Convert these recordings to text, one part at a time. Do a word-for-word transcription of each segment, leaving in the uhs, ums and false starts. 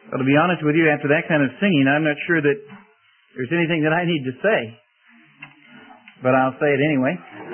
Well, to be honest with you, after that kind of singing, I'm not sure that there's anything that I need to say. But I'll say it anyway.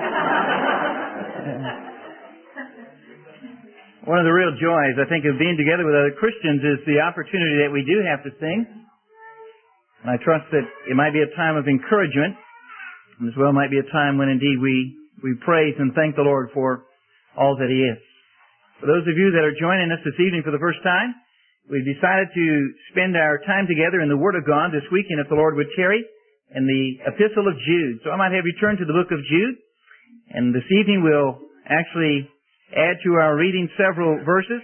One of the real joys, I think, of being together with other Christians is the opportunity that we do have to sing. And I trust that it might be a time of encouragement, and as well might be a time when indeed we, we praise and thank the Lord for all that He is. For those of you that are joining us this evening for the first time, we've decided to spend our time together in the Word of God this weekend, if the Lord would tarry, in the Epistle of Jude. So I might have you turn to the book of Jude, and this evening we'll actually add to our reading several verses.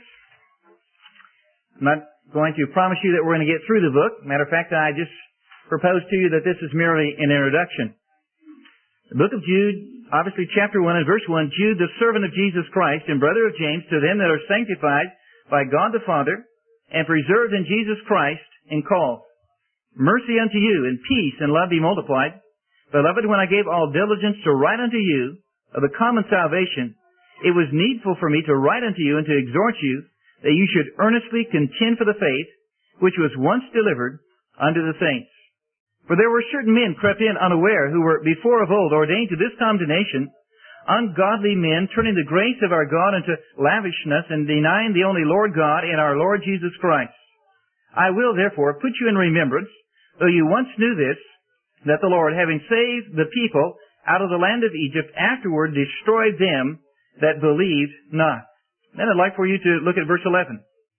I'm not going to promise you that we're going to get through the book. Matter of fact, I just propose to you that this is merely an introduction. The book of Jude, obviously chapter one and verse one, Jude, the servant of Jesus Christ and brother of James, to them that are sanctified by God the Father, and preserved in Jesus Christ and called. Mercy unto you, and peace and love be multiplied. Beloved, when I gave all diligence to write unto you of the common salvation, it was needful for me to write unto you and to exhort you that you should earnestly contend for the faith which was once delivered unto the saints. For there were certain men crept in unaware, who were before of old ordained to this condemnation, ungodly men, turning the grace of our God into lavishness and denying the only Lord God and our Lord Jesus Christ. I will therefore put you in remembrance, though you once knew this, that the Lord, having saved the people out of the land of Egypt, afterward destroyed them that believed not. Then I'd like for you to look at verse eleven.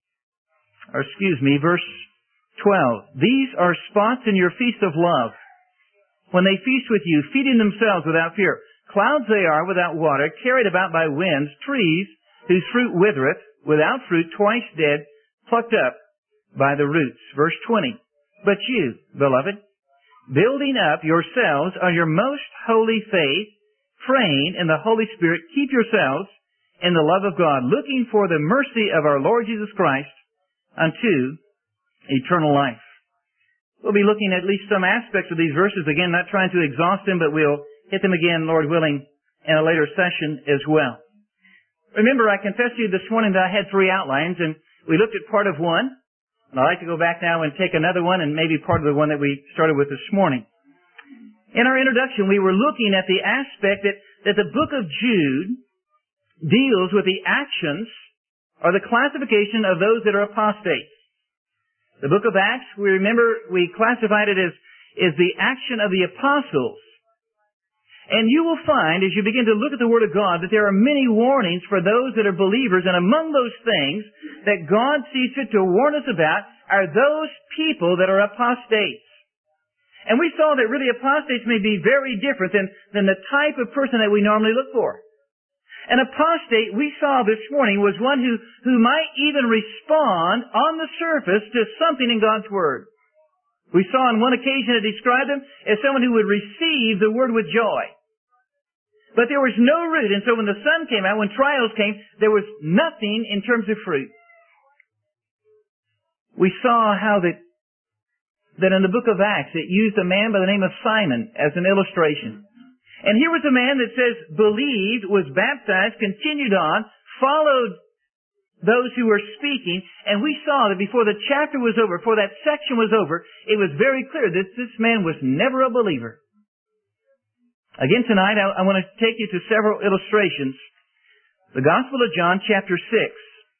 Or excuse me, verse twelve. These are spots in your feast of love, when they feast with you, feeding themselves without fear. Clouds they are without water, carried about by winds, trees whose fruit withereth, without fruit, twice dead, plucked up by the roots. Verse twenty. But you, beloved, building up yourselves on your most holy faith, praying in the Holy Spirit, keep yourselves in the love of God, looking for the mercy of our Lord Jesus Christ unto eternal life. We'll be looking at least some aspects of these verses, again, not trying to exhaust them, but we'll hit them again, Lord willing, in a later session as well. Remember, I confessed to you this morning that I had three outlines, and we looked at part of one. And I'd like to go back now and take another one, and maybe part of the one that we started with this morning. In our introduction, we were looking at the aspect that, that the book of Jude deals with the actions or the classification of those that are apostates. The book of Acts, we remember we classified it as, as the action of the apostles. And you will find, as you begin to look at the Word of God, that there are many warnings for those that are believers, and among those things that God sees fit to warn us about are those people that are apostates. And we saw that really apostates may be very different than, than the type of person that we normally look for. An apostate, we saw this morning, was one who, who might even respond on the surface to something in God's Word. We saw on one occasion it described him as someone who would receive the Word with joy. But there was no root, and so when the sun came out, when trials came, there was nothing in terms of fruit. We saw how that, that in the book of Acts, it used a man by the name of Simon as an illustration. And here was a man that says, believed, was baptized, continued on, followed those who were speaking, and we saw that before the chapter was over, before that section was over, it was very clear that this man was never a believer. Again tonight, I, I want to take you to several illustrations. The Gospel of John, chapter six.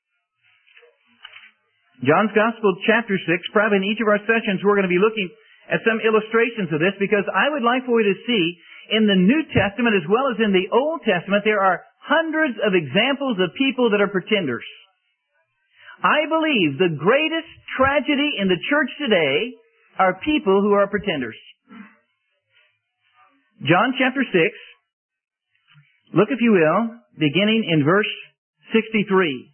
John's Gospel, chapter six. Probably in each of our sessions, we're going to be looking at some illustrations of this, because I would like for you to see in the New Testament as well as in the Old Testament, there are hundreds of examples of people that are pretenders. I believe the greatest tragedy in the church today are people who are pretenders. John chapter six, look if you will, beginning in verse sixty-three.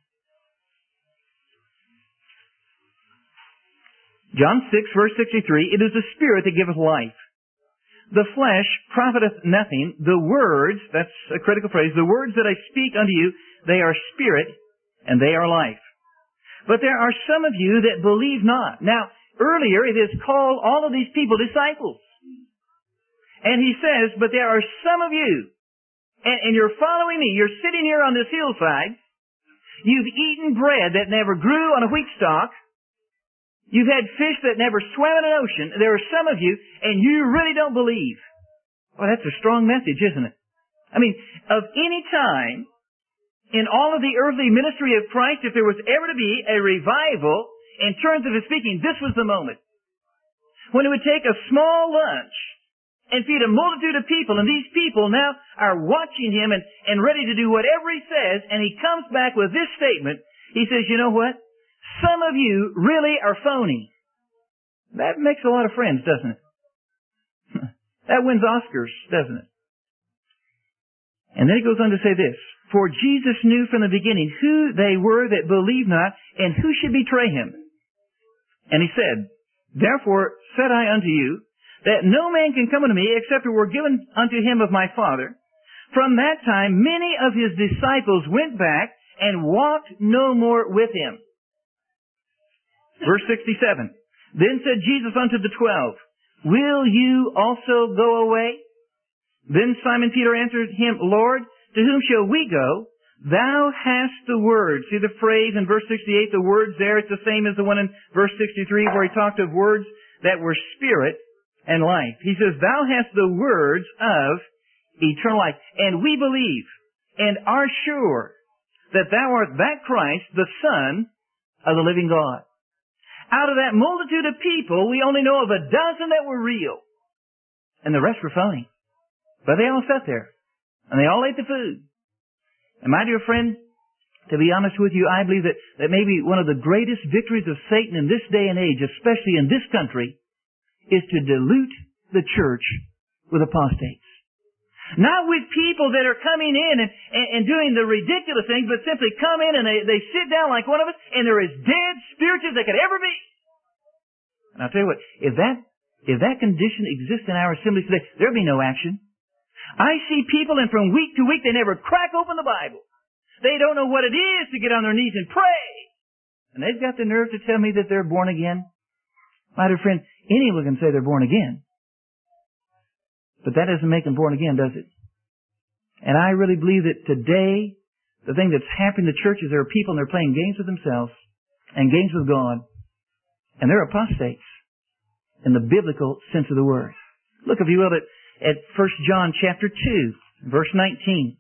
John six, verse sixty-three, it is the Spirit that giveth life. The flesh profiteth nothing. The words, that's a critical phrase, the words that I speak unto you, they are spirit and they are life. But there are some of you that believe not. Now, earlier it has called all of these people disciples. And he says, but there are some of you, and, and you're following me, you're sitting here on this hillside, you've eaten bread that never grew on a wheat stalk, You've had fish that never swam in an ocean. There are some of you, and you really don't believe. Well, that's a strong message, isn't it? I mean, of any time in all of the earthly ministry of Christ, if there was ever to be a revival in terms of His speaking, this was the moment. When He would take a small lunch and feed a multitude of people, and these people now are watching Him and, and ready to do whatever He says, and He comes back with this statement. He says, you know what? Some of you really are phony. That makes a lot of friends, doesn't it? That wins Oscars, doesn't it? And then he goes on to say this, for Jesus knew from the beginning who they were that believed not, and who should betray Him. And He said, therefore said I unto you, that no man can come unto me, except it were given unto him of my Father. From that time many of His disciples went back, and walked no more with Him. Verse sixty-seven. Then said Jesus unto the twelve, will you also go away? Then Simon Peter answered Him, Lord, to whom shall we go? Thou hast the word. See the phrase in verse sixty-eight, the words there, it's the same as the one in verse sixty-three where He talked of words that were spirit and life. He says, thou hast the words of eternal life. And we believe and are sure that thou art that Christ, the Son of the living God. Out of that multitude of people, we only know of a dozen that were real. And the rest were phony. But they all sat there. And they all ate the food. And my dear friend, to be honest with you, I believe that, that maybe one of the greatest victories of Satan in this day and age, especially in this country, is to dilute the church with apostates. Not with people that are coming in and, and, and doing the ridiculous things, but simply come in and they, they sit down like one of us, and they're as dead spiritually as they could ever be. And I'll tell you what, if that, if that condition exists in our assemblies today, there'll be no action. I see people, and from week to week, they never crack open the Bible. They don't know what it is to get on their knees and pray. And they've got the nerve to tell me that they're born again. My dear friend, anyone can say they're born again. But that doesn't make them born again, does it? And I really believe that today, the thing that's happening in the church is there are people and they're playing games with themselves and games with God. And they're apostates in the biblical sense of the word. Look, if you will, at, at First John chapter two, verse nineteen.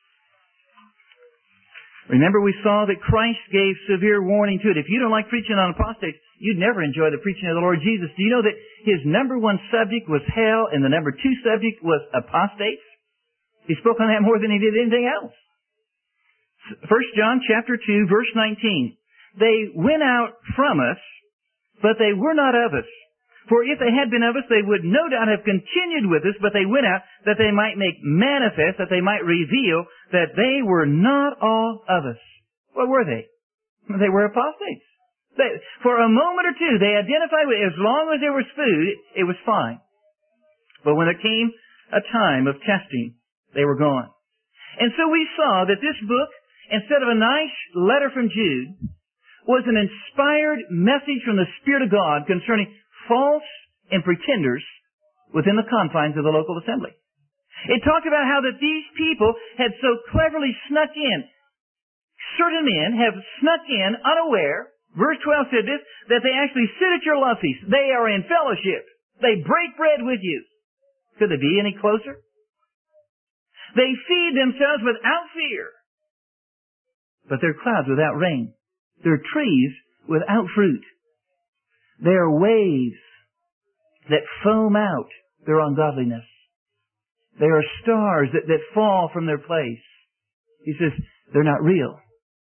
Remember, we saw that Christ gave severe warning to it. If you don't like preaching on apostates, you'd never enjoy the preaching of the Lord Jesus. Do you know that His number one subject was hell and the number two subject was apostates? He spoke on that more than He did anything else. First John chapter two, verse nineteen. They went out from us, but they were not of us. For if they had been of us, they would no doubt have continued with us, but they went out that they might make manifest, that they might reveal that they were not all of us. What were they? They were apostates. They, for a moment or two, they identified with, as long as there was food, it, it was fine. But when there came a time of testing, they were gone. And so we saw that this book, instead of a nice letter from Jude, was an inspired message from the Spirit of God concerning false and pretenders within the confines of the local assembly. It talked about how that these people had so cleverly snuck in. Certain men have snuck in unaware. Verse twelve said this, that they actually sit at your love feast. They are in fellowship. They break bread with you. Could they be any closer? They feed themselves without fear. But they're clouds without rain. They're trees without fruit. They are waves that foam out their ungodliness. They are stars that, that fall from their place. He says, they're not real.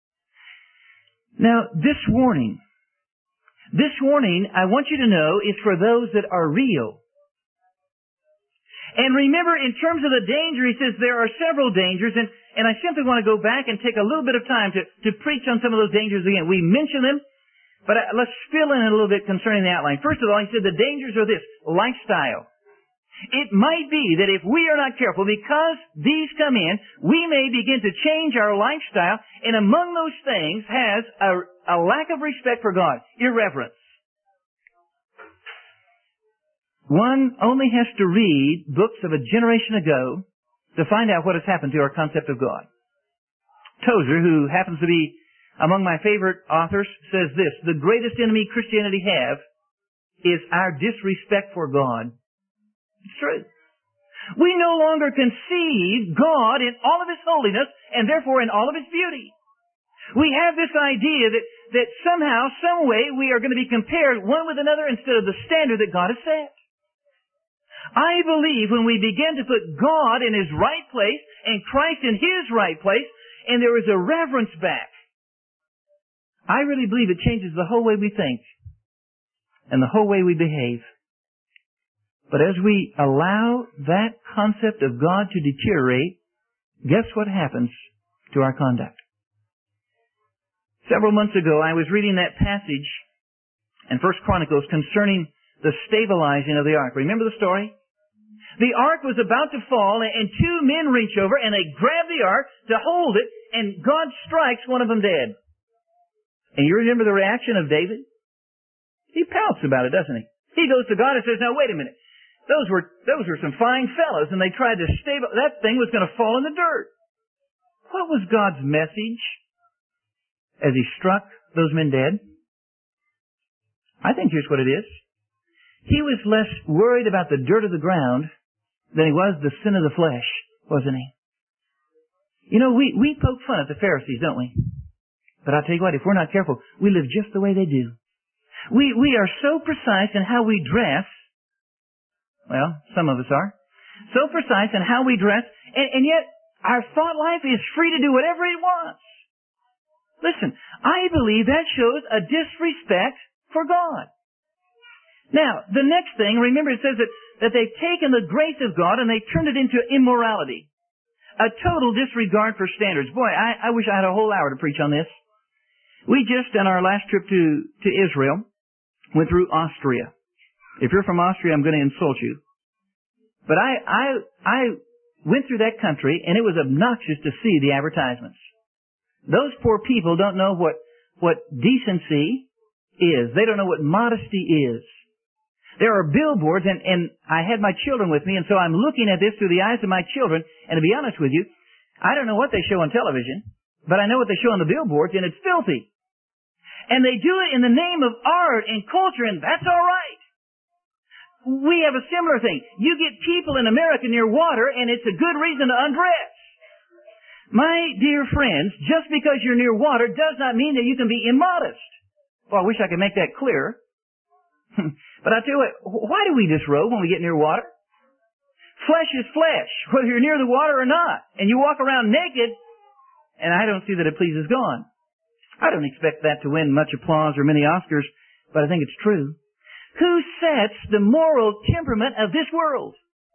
Now, this warning, this warning, I want you to know, is for those that are real. And remember, in terms of the danger, he says there are several dangers, and, and I simply want to go back and take a little bit of time to, to preach on some of those dangers again. We mentioned them, but let's fill in a little bit concerning the outline. First of all, he said the dangers are this, lifestyle. It might be that if we are not careful, because these come in, we may begin to change our lifestyle, and among those things has a, a lack of respect for God, irreverence. One only has to read books of a generation ago to find out what has happened to our concept of God. Tozer, who happens to be among my favorite authors, says this: the greatest enemy Christianity have is our disrespect for God. It's true. We no longer conceive God in all of His holiness and therefore in all of His beauty. We have this idea that, that somehow, some way, we are going to be compared one with another instead of the standard that God has set. I believe when we begin to put God in His right place and Christ in His right place, and there is a reverence back, I really believe it changes the whole way we think and the whole way we behave. But as we allow that concept of God to deteriorate, guess what happens to our conduct? Several months ago, I was reading that passage in First Chronicles concerning the stabilizing of the ark. Remember the story? The ark was about to fall, and two men reach over, and they grab the ark to hold it, and God strikes one of them dead. And you remember the reaction of David? He pouts about it, doesn't he? He goes to God and says, now wait a minute. Those were, those were some fine fellows, and they tried to stabilize. That thing was going to fall in the dirt. What was God's message as He struck those men dead? I think here's what it is. He was less worried about the dirt of the ground than he was the sin of the flesh, wasn't he? You know, we, we poke fun at the Pharisees, don't we? But I'll tell you what, if we're not careful, we live just the way they do. We, we are so precise in how we dress. Well, some of us are. So precise in how we dress, and, and yet our thought life is free to do whatever it wants. Listen, I believe that shows a disrespect for God. Now, the next thing, remember it says that, that they've taken the grace of God and they turned it into immorality. A total disregard for standards. Boy, I, I wish I had a whole hour to preach on this. We just, on our last trip to, to Israel, went through Austria. If you're from Austria, I'm going to insult you. But I, I, I went through that country, and it was obnoxious to see the advertisements. Those poor people don't know what, what decency is. They don't know what modesty is. There are billboards, and, and I had my children with me, and so I'm looking at this through the eyes of my children, and to be honest with you, I don't know what they show on television, but I know what they show on the billboards, and it's filthy. And they do it in the name of art and culture, and that's all right. We have a similar thing. You get people in America near water, and it's a good reason to undress. My dear friends, just because you're near water does not mean that you can be immodest. Well, I wish I could make that clear. But I tell you what, why do we disrobe when we get near water? Flesh is flesh, whether you're near the water or not. And you walk around naked, and I don't see that it pleases God. I don't expect that to win much applause or many Oscars, but I think it's true. Who sets the moral temperament of this world?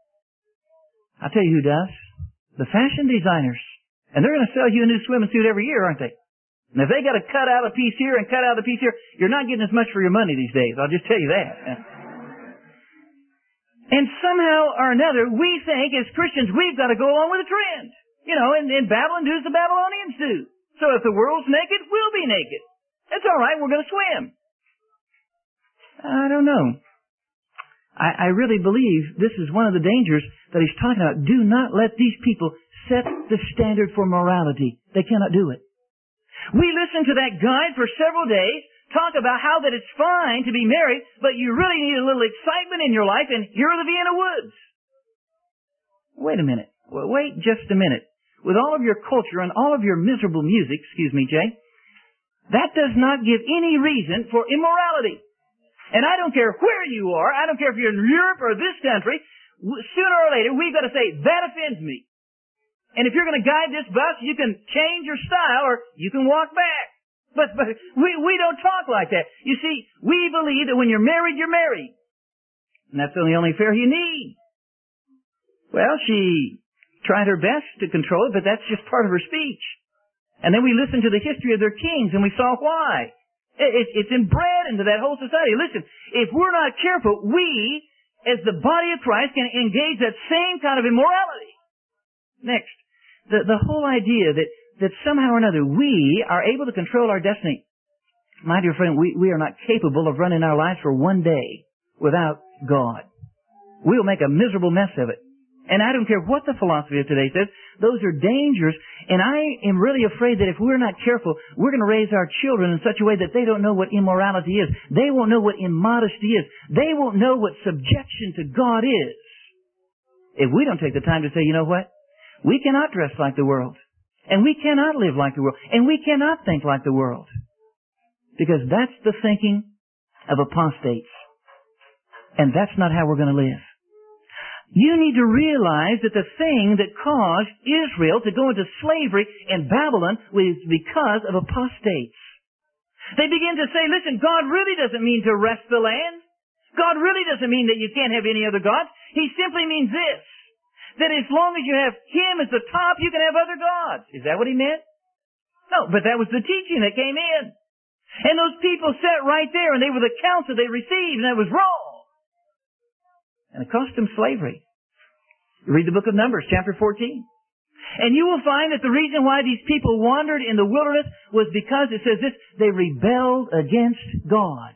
I'll tell you who does. The fashion designers. And they're going to sell you a new swimming suit every year, aren't they? And if they got to cut out a piece here and cut out a piece here, you're not getting as much for your money these days. I'll just tell you that. And somehow or another, we think as Christians we've got to go along with the trend. You know, and, and Babylon do as the Babylonians do. So if the world's naked, we'll be naked. It's all right, we're going to swim. I don't know. I, I really believe this is one of the dangers that he's talking about. Do not let these people set the standard for morality. They cannot do it. We listened to that guide for several days, talk about how that it's fine to be married, but you really need a little excitement in your life, and here are the Vienna Woods. Wait a minute. Well, wait just a minute. With all of your culture and all of your miserable music, excuse me, Jay, that does not give any reason for immorality. And I don't care where you are, I don't care if you're in Europe or this country, sooner or later we've got to say, that offends me. And if you're going to guide this bus, you can change your style or you can walk back. But, but we, we don't talk like that. You see, we believe that when you're married, you're married. And that's the only affair you need. Well, she tried her best to control it, but that's just part of her speech. And then we listened to the history of their kings and we saw why. It, it, it's inbred into that whole society. Listen, if we're not careful, we, as the body of Christ, can engage that same kind of immorality. Next. The, the whole idea that, that somehow or another we are able to control our destiny. My dear friend, we, we are not capable of running our lives for one day without God. We'll make a miserable mess of it. And I don't care what the philosophy of today says. Those are dangers. And I am really afraid that if we're not careful, we're going to raise our children in such a way that they don't know what immorality is. They won't know what immodesty is. They won't know what subjection to God is. If we don't take the time to say, you know what? We cannot dress like the world. And we cannot live like the world. And we cannot think like the world. Because that's the thinking of apostates. And that's not how we're going to live. You need to realize that the thing that caused Israel to go into slavery in Babylon was because of apostates. They begin to say, listen, God really doesn't mean to wrest the land. God really doesn't mean that you can't have any other gods. He simply means this, that as long as you have Him as the top, you can have other gods. Is that what He meant? No, but that was the teaching that came in. And those people sat right there, and they were the counsel they received, and that was wrong. And it cost them slavery. You read the book of Numbers, chapter fourteen. And you will find that the reason why these people wandered in the wilderness was because, it says this, they rebelled against God.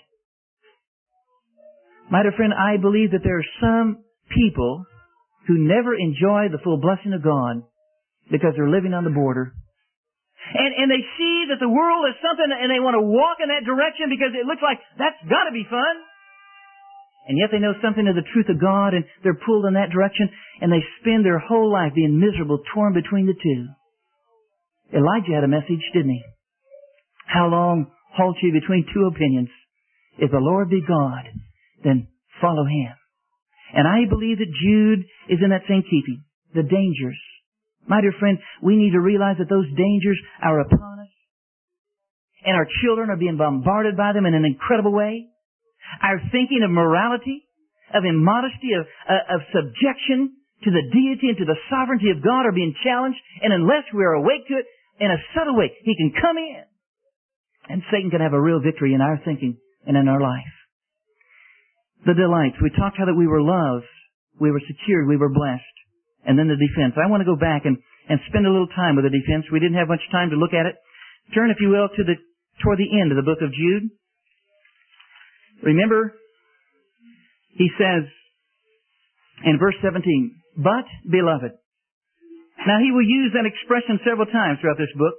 My dear friend, I believe that there are some people who never enjoy the full blessing of God because they're living on the border. And, and they see that the world is something, and they want to walk in that direction because it looks like that's got to be fun. And yet they know something of the truth of God, and they're pulled in that direction, and they spend their whole life being miserable, torn between the two. Elijah had a message, didn't he? How long halt ye between two opinions? If the Lord be God, then follow Him. And I believe that Jude is in that same keeping. The dangers. My dear friend, we need to realize that those dangers are upon us. And our children are being bombarded by them in an incredible way. Our thinking of morality, of immodesty, of, uh, of subjection to the deity and to the sovereignty of God are being challenged. And unless we are awake to it, in a subtle way, He can come in. And Satan can have a real victory in our thinking and in our life. The delights. We talked how that we were loved, we were secured, we were blessed. And then the defense. I want to go back and, and spend a little time with the defense. We didn't have much time to look at it. Turn, if you will, to the toward the end of the book of Jude. Remember, he says in verse seventeen, but, beloved. Now, he will use that expression several times throughout this book.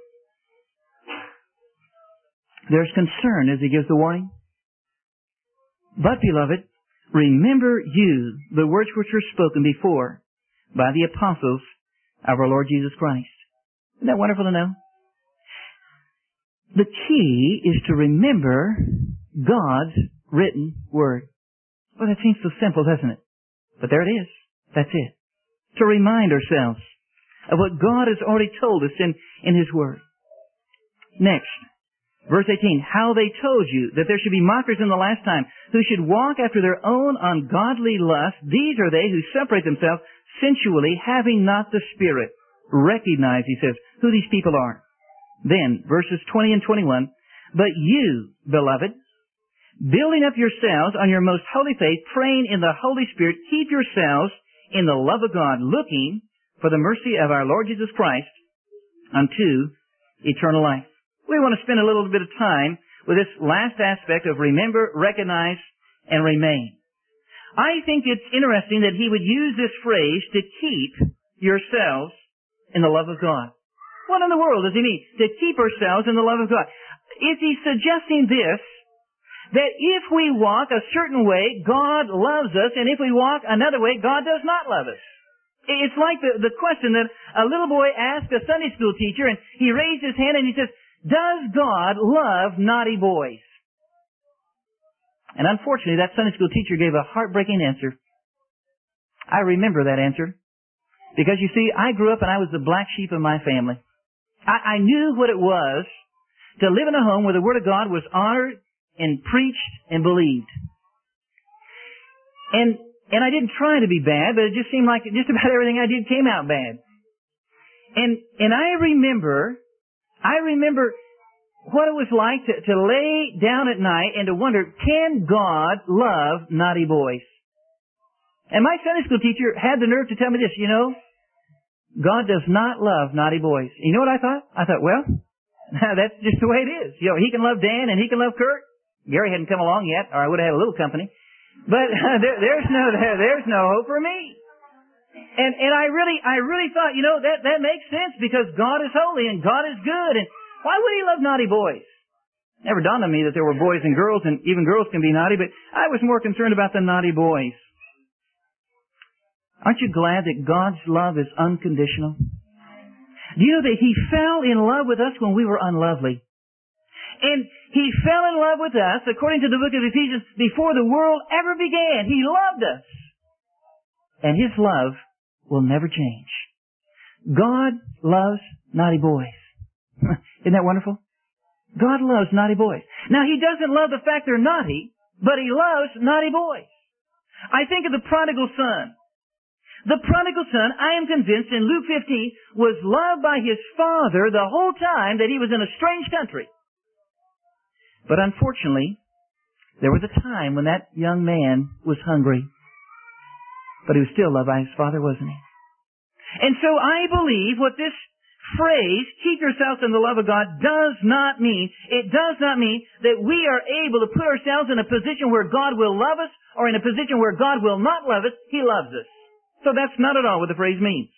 There's concern as he gives the warning. But, beloved, remember you the words which were spoken before by the apostles of our Lord Jesus Christ. Isn't that wonderful to know? The key is to remember God's written Word. Well, that seems so simple, doesn't it? But there it is. That's it. To remind ourselves of what God has already told us in, in His Word. Next, verse eighteen, how they told you that there should be mockers in the last time, who should walk after their own ungodly lust. These are they who separate themselves sensually, having not the Spirit. Recognize, he says, who these people are. Then, verses twenty and twenty-one, but you, beloved, building up yourselves on your most holy faith, praying in the Holy Spirit, keep yourselves in the love of God, looking for the mercy of our Lord Jesus Christ unto eternal life. We want to spend a little bit of time with this last aspect of remember, recognize, and remain. I think it's interesting that he would use this phrase to keep yourselves in the love of God. What in the world does he mean? To keep ourselves in the love of God. Is he suggesting this? That if we walk a certain way, God loves us, and if we walk another way, God does not love us. It's like the, the question that a little boy asked a Sunday school teacher, and he raised his hand and he says, does God love naughty boys? And unfortunately, that Sunday school teacher gave a heartbreaking answer. I remember that answer. Because you see, I grew up and I was the black sheep of my family. I, I knew what it was to live in a home where the Word of God was honored and preached and believed. And and I didn't try to be bad, but it just seemed like just about everything I did came out bad. And and I remember, I remember what it was like to, to lay down at night and to wonder, can God love naughty boys? And my Sunday school teacher had the nerve to tell me this, you know, God does not love naughty boys. You know what I thought? I thought, well, that's just the way it is. You know, He can love Dan and He can love Kurt. Gary hadn't come along yet, or I would have had a little company. But uh, there, there's no there, there's no hope for me. And, and I really, I really thought, you know, that, that makes sense because God is holy and God is good. And why would He love naughty boys? Never dawned on me that there were boys and girls, and even girls can be naughty, but I was more concerned about the naughty boys. Aren't you glad that God's love is unconditional? Do you know that He fell in love with us when we were unlovely? And He fell in love with us, according to the book of Ephesians, before the world ever began. He loved us. And His love will never change. God loves naughty boys. Isn't that wonderful? God loves naughty boys. Now, He doesn't love the fact they're naughty, but He loves naughty boys. I think of the prodigal son. The prodigal son, I am convinced, in Luke fifteen, was loved by his father the whole time that he was in a strange country. But unfortunately, there was a time when that young man was hungry. But he was still loved by his father, wasn't he? And so I believe what this phrase, keep yourselves in the love of God, does not mean, it does not mean that we are able to put ourselves in a position where God will love us or in a position where God will not love us. He loves us. So that's not at all what the phrase means.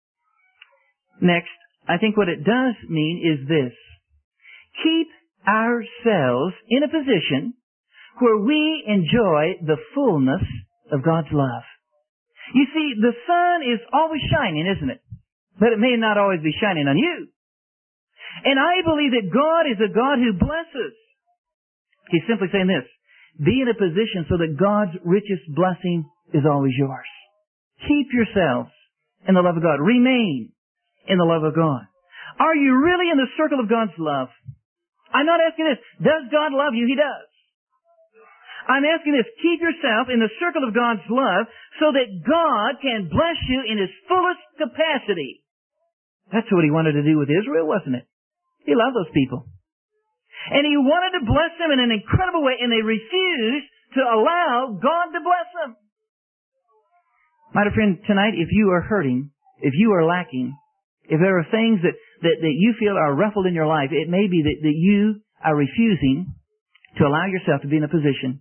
Next, I think what it does mean is this. Keep ourselves in a position where we enjoy the fullness of God's love. You see, the sun is always shining, isn't it? But it may not always be shining on you. And I believe that God is a God who blesses. He's simply saying this. Be in a position so that God's richest blessing is always yours. Keep yourselves in the love of God. Remain in the love of God. Are you really in the circle of God's love? I'm not asking this. Does God love you? He does. I'm asking this. Keep yourself in the circle of God's love so that God can bless you in His fullest capacity. That's what He wanted to do with Israel, wasn't it? He loved those people. And He wanted to bless them in an incredible way, and they refused to allow God to bless them. My dear friend, tonight, if you are hurting, if you are lacking, if there are things that, that, that you feel are ruffled in your life, it may be that, that you are refusing to allow yourself to be in a position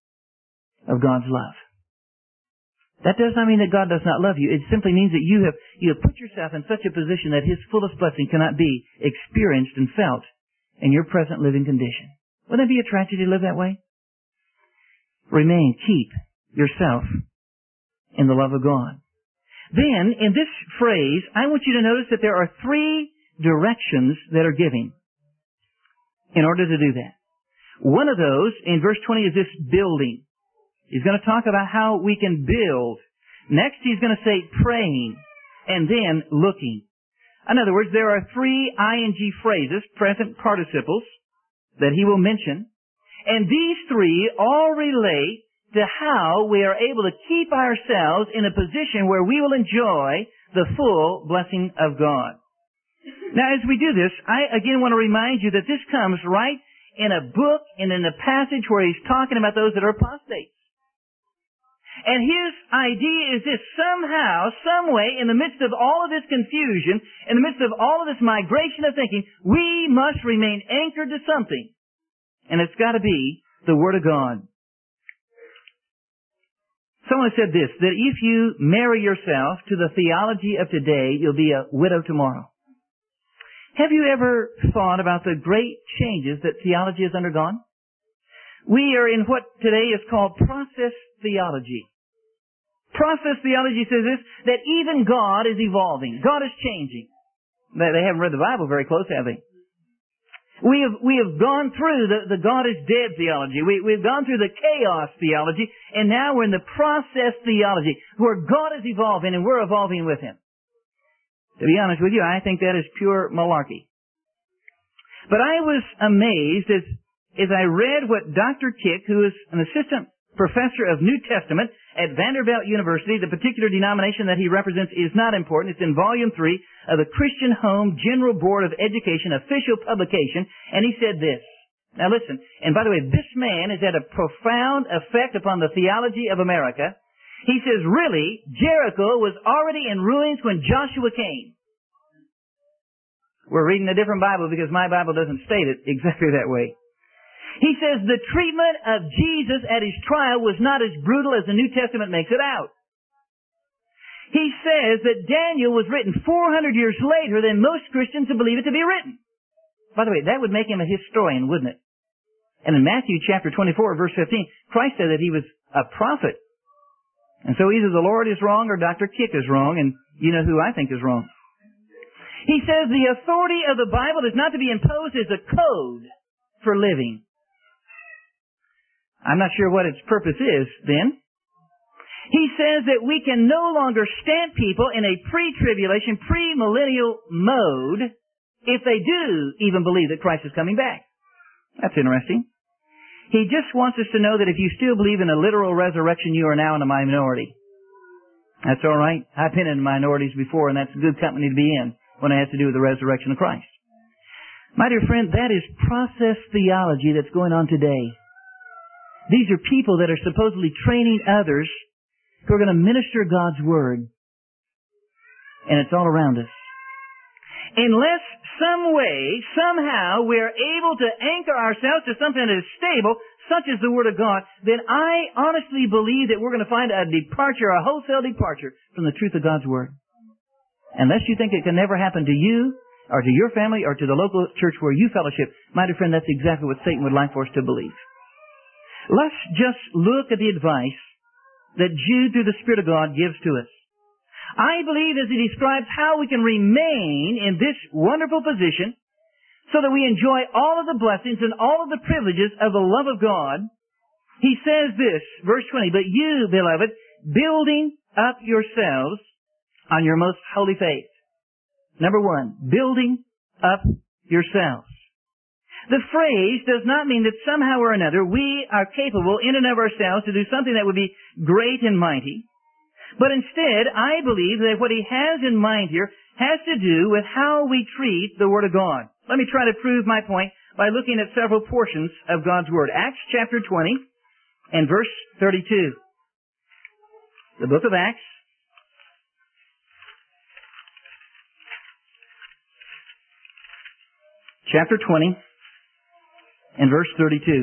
of God's love. That does not mean that God does not love you. It simply means that you have, you have put yourself in such a position that His fullest blessing cannot be experienced and felt in your present living condition. Wouldn't that be a tragedy to live that way? Remain, keep yourself in the love of God. Then, in this phrase, I want you to notice that there are three directions that are given in order to do that. One of those, in verse twenty, is this building. He's going to talk about how we can build. Next, he's going to say praying, and then looking. In other words, there are three ing phrases, present participles, that he will mention. And these three all relate to how we are able to keep ourselves in a position where we will enjoy the full blessing of God. Now, as we do this, I again want to remind you that this comes right in a book and in a passage where he's talking about those that are apostates. And his idea is this: somehow, some way, in the midst of all of this confusion, in the midst of all of this migration of thinking, we must remain anchored to something. And it's got to be the Word of God. Someone said this, that if you marry yourself to the theology of today, you'll be a widow tomorrow. Have you ever thought about the great changes that theology has undergone? We are in what today is called process theology. Process theology says this, that even God is evolving. God is changing. They haven't read the Bible very close, have they? We have, we have gone through the, the God is dead theology. We, we've gone through the chaos theology, and now we're in the process theology, where God is evolving and we're evolving with Him. To be honest with you, I think that is pure malarkey. But I was amazed as, as I read what Doctor Kick, who is an assistant professor of New Testament at Vanderbilt University, the particular denomination that he represents is not important. It's in volume three of the Christian Home General Board of Education official publication, and he said this. Now listen, and by the way, this man has had a profound effect upon the theology of America. He says, really, Jericho was already in ruins when Joshua came. We're reading a different Bible because my Bible doesn't state it exactly that way. He says the treatment of Jesus at His trial was not as brutal as the New Testament makes it out. He says that Daniel was written four hundred years later than most Christians believe it to be written. By the way, that would make him a historian, wouldn't it? And in Matthew chapter twenty-four, verse fifteen, Christ said that he was a prophet. And so either the Lord is wrong or Doctor Kick is wrong, and you know who I think is wrong. He says the authority of the Bible is not to be imposed as a code for living. I'm not sure what its purpose is then. He says that we can no longer stamp people in a pre-tribulation, pre-millennial mode if they do even believe that Christ is coming back. That's interesting. He just wants us to know that if you still believe in a literal resurrection, you are now in a minority. That's all right. I've been in minorities before, and that's a good company to be in when it has to do with the resurrection of Christ. My dear friend, that is process theology that's going on today. These are people that are supposedly training others who are going to minister God's Word. And it's all around us. Unless some way, somehow, we are able to anchor ourselves to something that is stable, such as the Word of God, then I honestly believe that we're going to find a departure, a wholesale departure from the truth of God's Word. Unless you think it can never happen to you, or to your family, or to the local church where you fellowship, my dear friend, that's exactly what Satan would like for us to believe. Let's just look at the advice that Jude, through the Spirit of God, gives to us. I believe as he describes how we can remain in this wonderful position so that we enjoy all of the blessings and all of the privileges of the love of God. He says this, verse twenty, "But you, beloved, building up yourselves on your most holy faith." Number one, building up yourselves. The phrase does not mean that somehow or another we are capable in and of ourselves to do something that would be great and mighty. But instead, I believe that what he has in mind here has to do with how we treat the Word of God. Let me try to prove my point by looking at several portions of God's Word. Acts chapter twenty and verse thirty-two. The book of Acts. Chapter twenty. And verse thirty-two.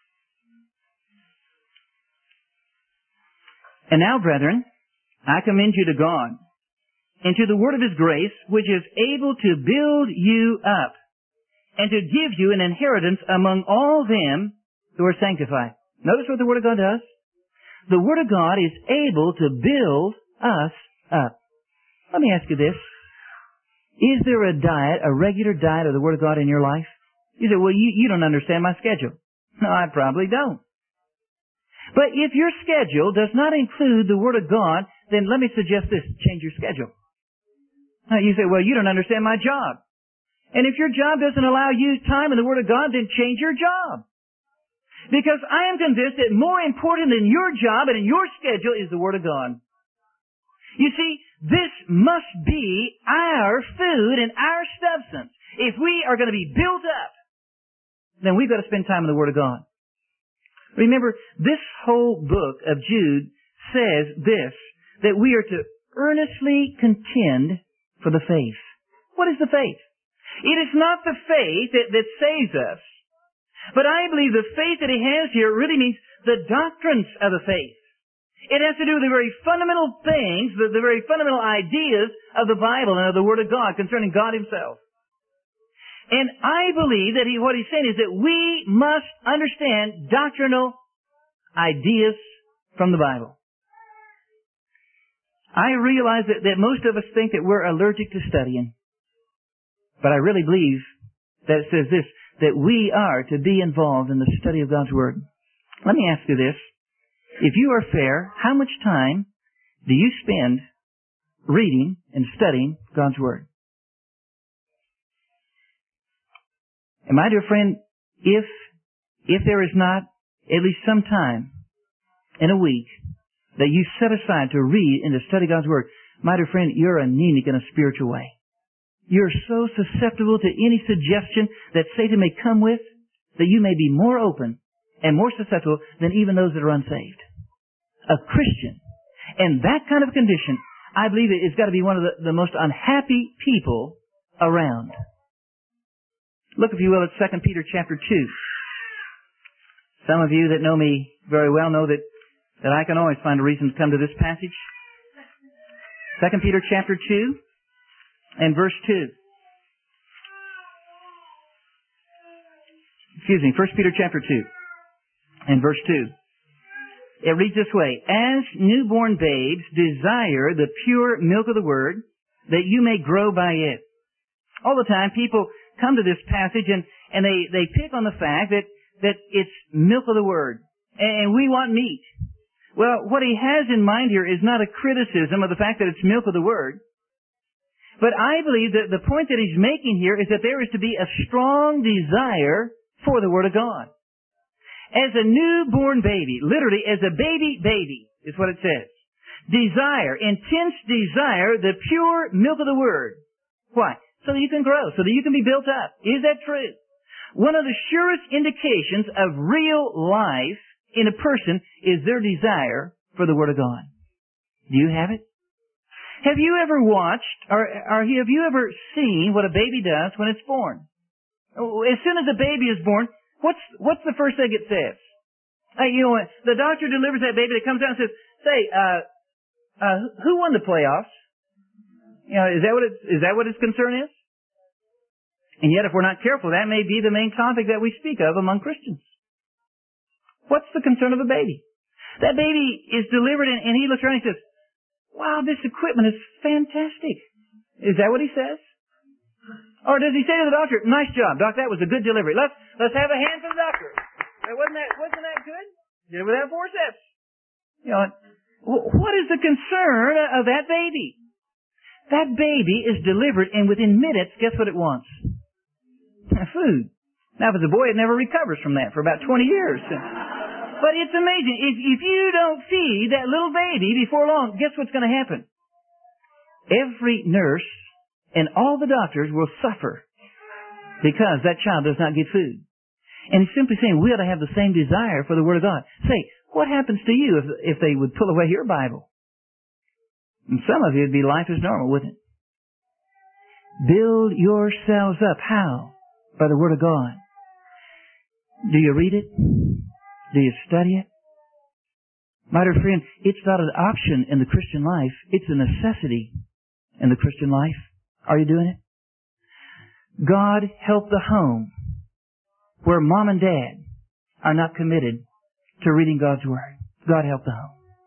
"And now, brethren, I commend you to God, and to the word of His grace, which is able to build you up, and to give you an inheritance among all them who are sanctified." Notice what the Word of God does. The Word of God is able to build us up. Let me ask you this. Is there a diet, a regular diet of the Word of God in your life? You say, well, you, you don't understand my schedule. No, I probably don't. But if your schedule does not include the Word of God, then let me suggest this. Change your schedule. Now, you say, well, you don't understand my job. And if your job doesn't allow you time in the Word of God, then change your job. Because I am convinced that more important than your job and in your schedule is the Word of God. You see, this must be our food and our substance. If we are going to be built up, then we've got to spend time in the Word of God. Remember, this whole book of Jude says this, that we are to earnestly contend for the faith. What is the faith? It is not the faith that, that saves us, but I believe the faith that he has here really means the doctrines of the faith. It has to do with the very fundamental things, the, the very fundamental ideas of the Bible and of the Word of God concerning God Himself. And I believe that he, what he's saying is that we must understand doctrinal ideas from the Bible. I realize that, that most of us think that we're allergic to studying. But I really believe that it says this, that we are to be involved in the study of God's Word. Let me ask you this. If you are fair, how much time do you spend reading and studying God's Word? And my dear friend, if, if there is not at least some time in a week that you set aside to read and to study God's Word, my dear friend, you're anemic in a spiritual way. You're so susceptible to any suggestion that Satan may come with that you may be more open and more susceptible than even those that are unsaved. A Christian in that kind of condition, I believe it has got to be one of the, the most unhappy people around. Look, if you will, at Second Peter chapter two. Some of you that know me very well know that, that I can always find a reason to come to this passage. Second Peter chapter two and verse two. Excuse me, First Peter chapter two and verse two. It reads this way, as newborn babes desire the pure milk of the Word, that you may grow by it. All the time people come to this passage and, and they, they pick on the fact that, that it's milk of the Word, and we want meat. Well, what he has in mind here is not a criticism of the fact that it's milk of the Word, but I believe that the point that he's making here is that there is to be a strong desire for the Word of God. As a newborn baby, literally as a baby baby, is what it says. Desire, intense desire, the pure milk of the Word. Why? So that you can grow, so that you can be built up. Is that true? One of the surest indications of real life in a person is their desire for the Word of God. Do you have it? Have you ever watched, or, or have you ever seen what a baby does when it's born? As soon as the baby is born, What's what's the first thing it says? Uh, you know, the doctor delivers that baby. It comes out and says, "Say, uh, uh, who won the playoffs?" You know, is that what it's, is that what his concern is? And yet, if we're not careful, that may be the main topic that we speak of among Christians. What's the concern of a baby? That baby is delivered, and, and he looks around and he says, "Wow, this equipment is fantastic." Is that what he says? Or does he say to the doctor, "Nice job, Doc, that was a good delivery. Let's let's have a hand for the doctor. Wasn't that wasn't that good? Did it without forceps." You know, what is the concern of that baby? That baby is delivered, and within minutes, guess what it wants? Food. Now, if it's a boy, it never recovers from that for about twenty years. But it's amazing. If if you don't feed that little baby before long, guess what's going to happen? Every nurse and all the doctors will suffer because that child does not get food. And he's simply saying we ought to have the same desire for the Word of God. Say, what happens to you if, if they would pull away your Bible? And some of you, it'd be life as normal, wouldn't it? Build yourselves up. How? By the Word of God. Do you read it? Do you study it? My dear friend, it's not an option in the Christian life. It's a necessity in the Christian life. Are you doing it? God help the home where mom and dad are not committed to reading God's Word. God help the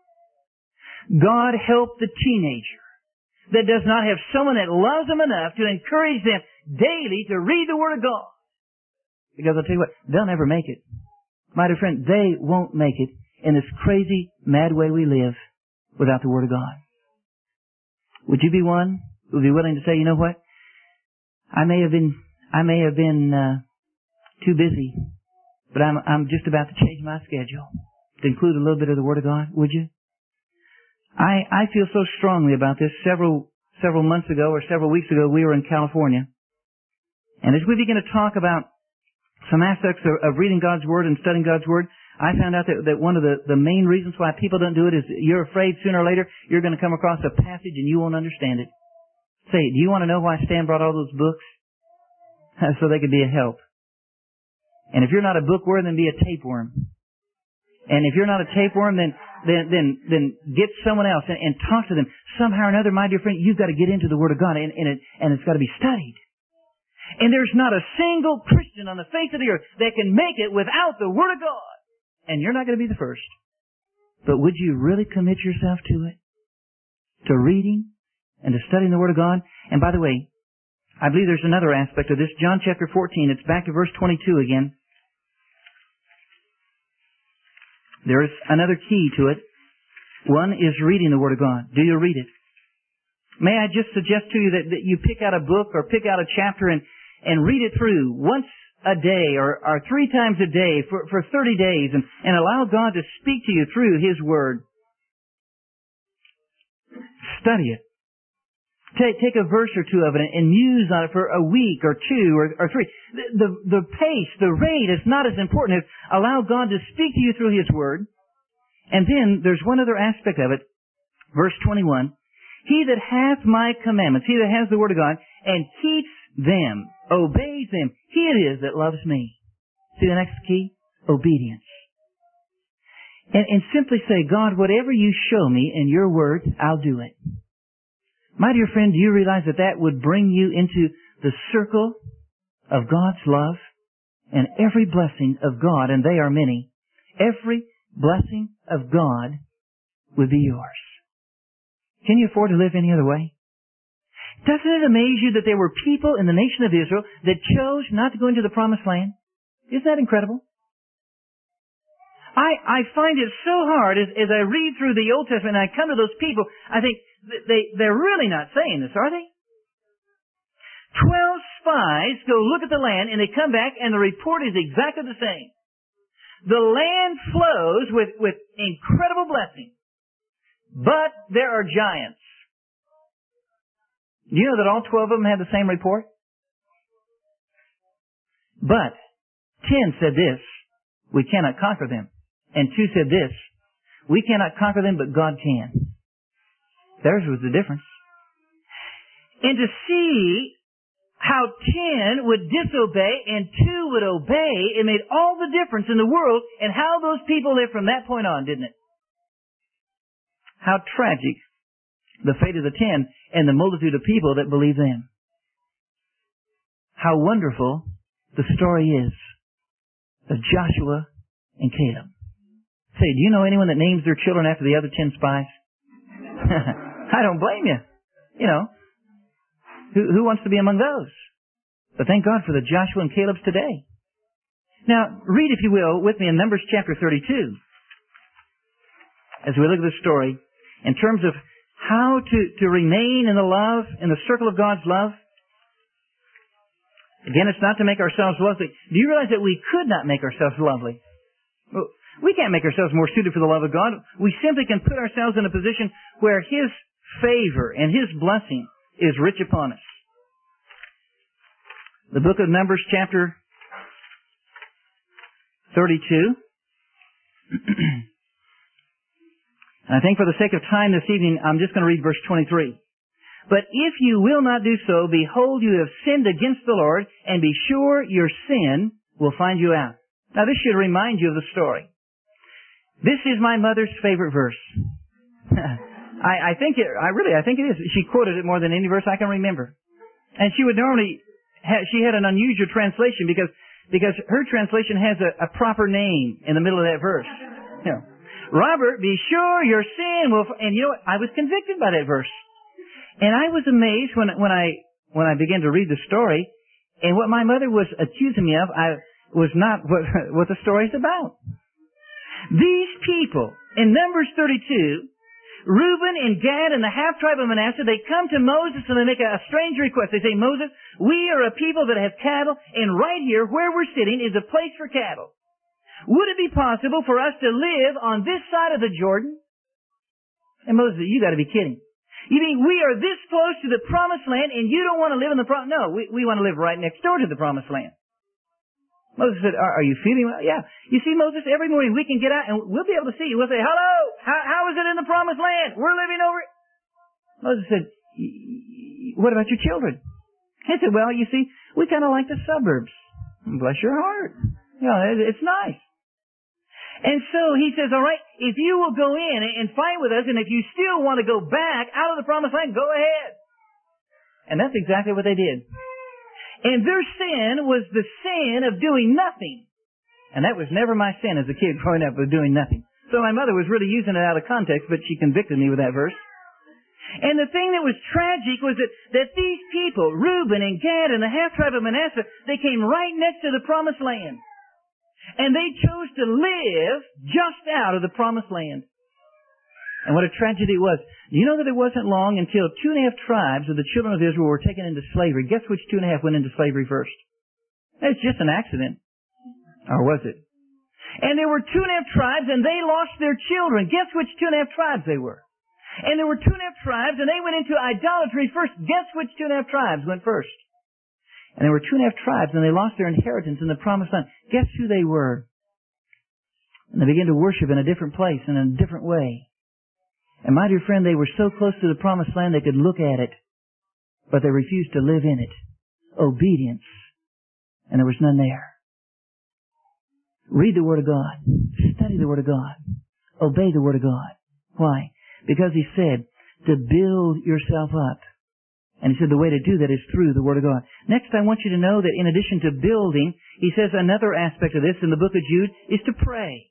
home. God help the teenager that does not have someone that loves them enough to encourage them daily to read the Word of God. Because I'll tell you what, they'll never make it. My dear friend, they won't make it in this crazy, mad way we live without the Word of God. Would you be one who would be willing to say, you know what? I may have been, I may have been uh, too busy, but I'm, I'm just about to change my schedule to include a little bit of the Word of God. Would you? I, I feel so strongly about this. Several, several months ago or several weeks ago, we were in California. And as we begin to talk about some aspects of, of reading God's Word and studying God's Word, I found out that, that one of the, the main reasons why people don't do it is you're afraid sooner or later you're going to come across a passage and you won't understand it. Say, do you want to know why Stan brought all those books? So they could be a help. And if you're not a bookworm, then be a tapeworm. And if you're not a tapeworm, then then then, then get someone else and, and talk to them. Somehow or another, my dear friend, you've got to get into the Word of God, and, and, it, and it's got to be studied. And there's not a single Christian on the face of the earth that can make it without the Word of God. And you're not going to be the first. But would you really commit yourself to it? To reading and to studying the Word of God? And by the way, I believe there's another aspect of this. John chapter fourteen, it's back to verse twenty-two again. There is another key to it. One is reading the Word of God. Do you read it? May I just suggest to you that, that you pick out a book or pick out a chapter and, and read it through once a day or, or three times a day for, for thirty days and, and allow God to speak to you through His Word. Study it. Take, take a verse or two of it and muse on it for a week or two or, or three. The, the, the pace, the rate is not as important as allow God to speak to you through His Word. And then there's one other aspect of it. Verse twenty-one. He that hath my commandments, he that has the Word of God, and keeps them, obeys them, he it is that loves me. See the next key? Obedience. And, and simply say, God, whatever you show me in your Word, I'll do it. My dear friend, do you realize that that would bring you into the circle of God's love and every blessing of God, and they are many, every blessing of God would be yours. Can you afford to live any other way? Doesn't it amaze you that there were people in the nation of Israel that chose not to go into the promised land? Isn't that incredible? I, I find it so hard as, as I read through the Old Testament and I come to those people, I think they, they're really not saying this, are they? Twelve spies go look at the land and they come back and the report is exactly the same. The land flows with, with incredible blessing, but there are giants. Do you know that all twelve of them had the same report? But ten said this, we cannot conquer them. And two said this, we cannot conquer them, but God can. Theirs was the difference. And to see how ten would disobey and two would obey, it made all the difference in the world and how those people lived from that point on, didn't it? How tragic the fate of the ten and the multitude of people that believe them. How wonderful the story is of Joshua and Caleb. Say, do you know anyone that names their children after the other ten spies? I don't blame you. You know, who, who wants to be among those? But thank God for the Joshua and Caleb's today. Now, read, if you will, with me in Numbers chapter thirty-two. As we look at this story, in terms of how to, to remain in the love, in the circle of God's love. Again, it's not to make ourselves lovely. Do you realize that we could not make ourselves lovely? Well, we can't make ourselves more suited for the love of God. We simply can put ourselves in a position where His favor and His blessing is rich upon us. The book of Numbers, chapter thirty-two. And I think for the sake of time this evening, I'm just going to read verse twenty-three. But if you will not do so, behold, you have sinned against the Lord, and be sure your sin will find you out. Now this should remind you of the story. This is my mother's favorite verse. I, I think it, I really, I think it is. She quoted it more than any verse I can remember. And she would normally, ha, she had an unusual translation because, because her translation has a, a proper name in the middle of that verse. You know, Robert, be sure your sin will, and you know what? I was convicted by that verse. And I was amazed when, when I, when I began to read the story, and what my mother was accusing me of, I, was not what, what the story's about. These people, in Numbers thirty-two, Reuben and Gad and the half-tribe of Manasseh, they come to Moses and they make a, a strange request. They say, Moses, we are a people that have cattle, and right here, where we're sitting, is a place for cattle. Would it be possible for us to live on this side of the Jordan? And Moses said, you got to be kidding. You mean we are this close to the promised land and you don't want to live in the promised land? No, we, we want to live right next door to the promised land. Moses said, are, are you feeling well? Yeah. You see, Moses, every morning we can get out and we'll be able to see you. We'll say, hello, how, how is it in the promised land? We're living over it. Moses said, what about your children? He said, well, you see, we kind of like the suburbs. Bless your heart. You know, it's nice. And so he says, all right, if you will go in and fight with us, and if you still want to go back out of the promised land, go ahead. And that's exactly what they did. And their sin was the sin of doing nothing. And that was never my sin as a kid growing up, of doing nothing. So my mother was really using it out of context, but she convicted me with that verse. And the thing that was tragic was that, that these people, Reuben and Gad and the half-tribe of Manasseh, they came right next to the promised land. And they chose to live just out of the promised land. And what a tragedy it was. Do you know that it wasn't long until two and a half tribes of the children of Israel were taken into slavery? Guess which two and a half went into slavery first? It's just an accident. Or was it? And there were two and a half tribes and they lost their children. Guess which two and a half tribes they were? And there were two and a half tribes and they went into idolatry first. Guess which two and a half tribes went first? And there were two and a half tribes, and they lost their inheritance in the promised land. Guess who they were? And they began to worship in a different place, in a different way. And my dear friend, they were so close to the promised land they could look at it, but they refused to live in it. Obedience. And there was none there. Read the Word of God. Study the Word of God. Obey the Word of God. Why? Because He said to build yourself up And he said the way to do that is through the Word of God. Next, I want you to know that in addition to building, he says another aspect of this in the book of Jude is to pray.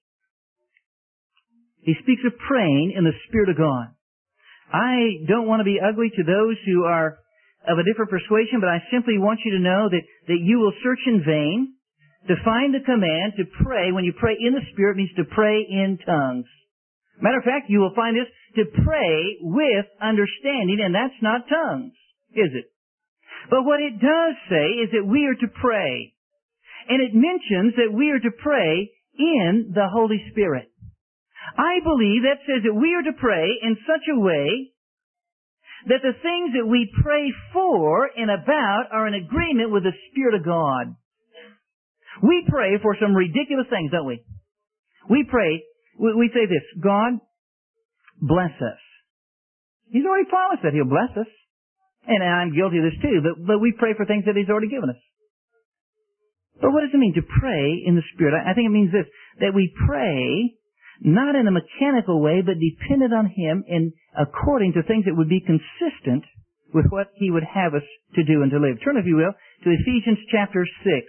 He speaks of praying in the Spirit of God. I don't want to be ugly to those who are of a different persuasion, but I simply want you to know that, that you will search in vain to find the command to pray. When you pray in the Spirit, means to pray in tongues. Matter of fact, you will find this to pray with understanding, and that's not tongues, is it? But what it does say is that we are to pray. And it mentions that we are to pray in the Holy Spirit. I believe that says that we are to pray in such a way that the things that we pray for and about are in agreement with the Spirit of God. We pray for some ridiculous things, don't we? We pray, we, we say this, God, bless us. He's already promised that He'll bless us. And I'm guilty of this too, but, but we pray for things that He's already given us. But what does it mean to pray in the Spirit? I, I think it means this, that we pray not in a mechanical way, but dependent on Him and according to things that would be consistent with what He would have us to do and to live. Turn, if you will, to Ephesians chapter six.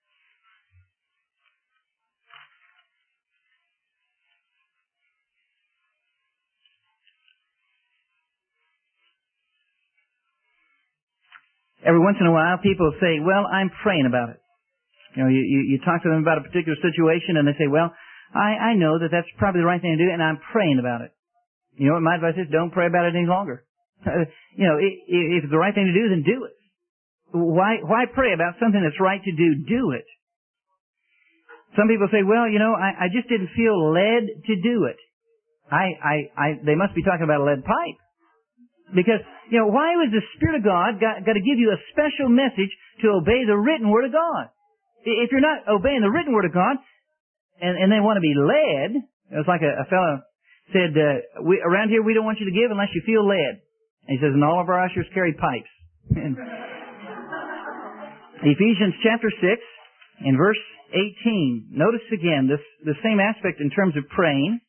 Every once in a while, people say, well, I'm praying about it. You know, you, you, you talk to them about a particular situation, and they say, well, I, I know that that's probably the right thing to do, and I'm praying about it. You know what my advice is? Don't pray about it any longer. you know, if, if it's the right thing to do, then do it. Why, why pray about something that's right to do? Do it. Some people say, well, you know, I, I just didn't feel led to do it. I, I, I, they must be talking about a lead pipe. Because, you know, why was the Spirit of God got, got to give you a special message to obey the written Word of God? If you're not obeying the written Word of God, and, and they want to be led, it was like a, a fellow said, uh, we, around here we don't want you to give unless you feel led. And he says, and all of our ushers carry pipes. Ephesians chapter six, in verse eighteen. Notice again this the same aspect in terms of praying.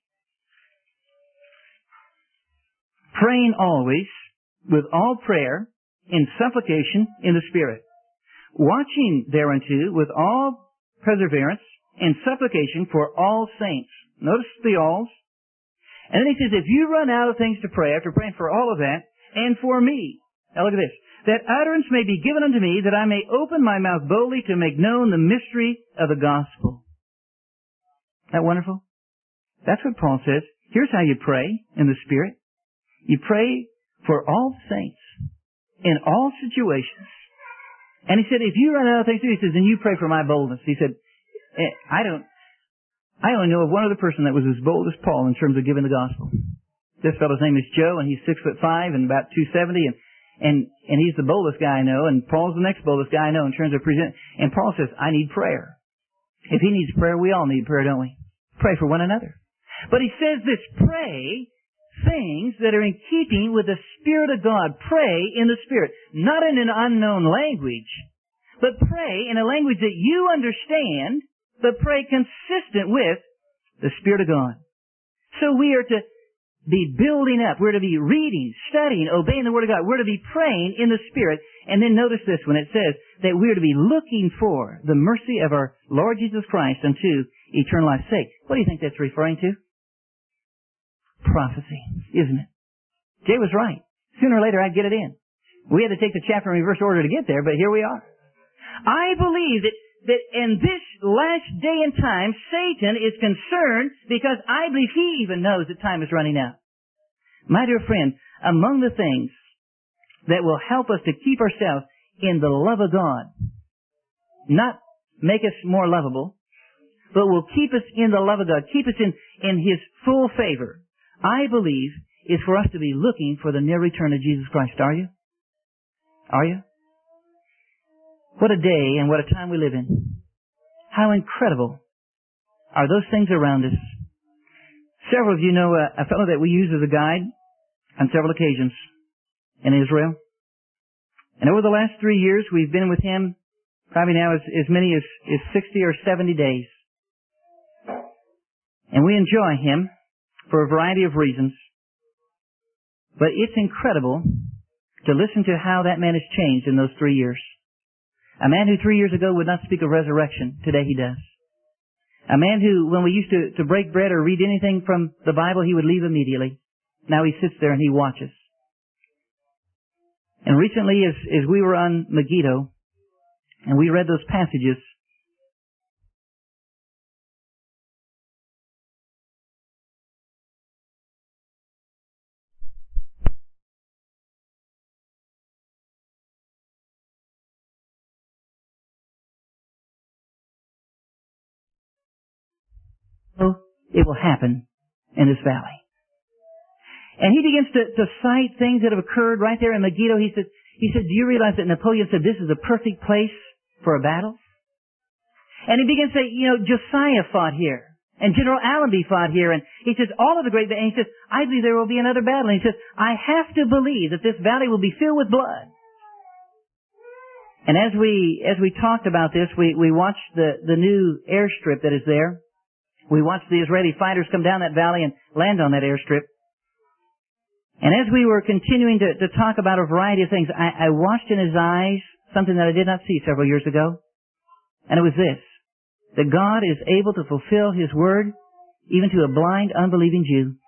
Praying always with all prayer in supplication in the Spirit, watching thereunto with all perseverance and supplication for all saints. Notice the alls. And then he says, if you run out of things to pray, after praying for all of that, and for me, now look at this, that utterance may be given unto me, that I may open my mouth boldly to make known the mystery of the gospel. Isn't that wonderful? That's what Paul says. Here's how you pray in the Spirit. You pray for all saints in all situations. And he said, if you run out of things to do, he says, then you pray for my boldness. He said, I don't, I only know of one other person that was as bold as Paul in terms of giving the gospel. This fellow's name is Joe, and he's six foot five and about two seventy, and, and, and he's the boldest guy I know, and Paul's the next boldest guy I know in terms of present. And Paul says, I need prayer. If he needs prayer, we all need prayer, don't we? Pray for one another. But he says this, pray things that are in keeping with the Spirit of God. Pray in the Spirit. Not in an unknown language, but pray in a language that you understand, but pray consistent with the Spirit of God. So we are to be building up. We're to be reading, studying, obeying the Word of God. We're to be praying in the Spirit. And then notice this when it says that we're to be looking for the mercy of our Lord Jesus Christ unto eternal life's sake. What do you think that's referring to? Prophecy, isn't it? Jay was right. Sooner or later I'd get it in. We had to take the chapter in reverse order to get there, but here we are. I believe that that in this last day and time, Satan is concerned because I believe he even knows that time is running out. My dear friend, among the things that will help us to keep ourselves in the love of God, not make us more lovable, but will keep us in the love of God, keep us in, in His full favor, I believe is for us to be looking for the near return of Jesus Christ. Are you? Are you? What a day and what a time we live in. How incredible are those things around us. Several of you know a, a fellow that we use as a guide on several occasions in Israel. And over the last three years, we've been with him probably now as, as many as, as sixty or seventy days. And we enjoy him for a variety of reasons. But it's incredible to listen to how that man has changed in those three years. A man who three years ago would not speak of resurrection, today he does. A man who, when we used to, to break bread or read anything from the Bible, he would leave immediately. Now he sits there and he watches. And recently, as, as we were on Megiddo, and we read those passages, it will happen in this valley. And he begins to, to cite things that have occurred right there in Megiddo. He said, he said, do you realize that Napoleon said this is a perfect place for a battle? And he begins to say, you know, Josiah fought here. And General Allenby fought here. And he says, all of the great, and he says, I believe there will be another battle. And he says, I have to believe that this valley will be filled with blood. And as we, as we talked about this, we, we watched the, the new airstrip that is there. We watched the Israeli fighters come down that valley and land on that airstrip. And as we were continuing to, to talk about a variety of things, I, I watched in his eyes something that I did not see several years ago. And it was this, that God is able to fulfill His word even to a blind, unbelieving Jew.